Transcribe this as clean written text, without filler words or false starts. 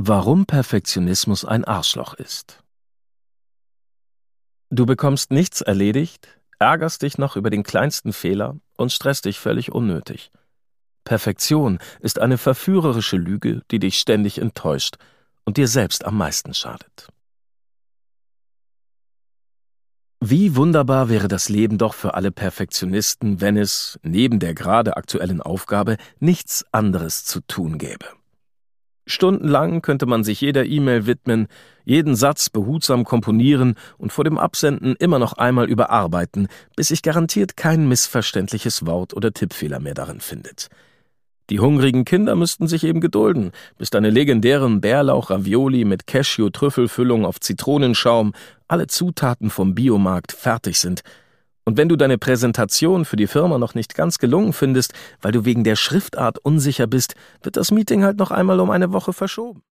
Warum Perfektionismus ein Arschloch ist. Du bekommst nichts erledigt, ärgerst dich noch über den kleinsten Fehler und stresst dich völlig unnötig. Perfektion ist eine verführerische Lüge, die dich ständig enttäuscht und dir selbst am meisten schadet. Wie wunderbar wäre das Leben doch für alle Perfektionisten, wenn es, neben der gerade aktuellen Aufgabe, nichts anderes zu tun gäbe. Stundenlang könnte man sich jeder E-Mail widmen, jeden Satz behutsam komponieren und vor dem Absenden immer noch einmal überarbeiten, bis sich garantiert kein missverständliches Wort oder Tippfehler mehr darin findet. Die hungrigen Kinder müssten sich eben gedulden, bis deine legendären Bärlauch-Ravioli mit Cashew-Trüffelfüllung auf Zitronenschaum, alle Zutaten vom Biomarkt, fertig sind. Und wenn du deine Präsentation für die Firma noch nicht ganz gelungen findest, weil du wegen der Schriftart unsicher bist, wird das Meeting halt noch einmal um eine Woche verschoben.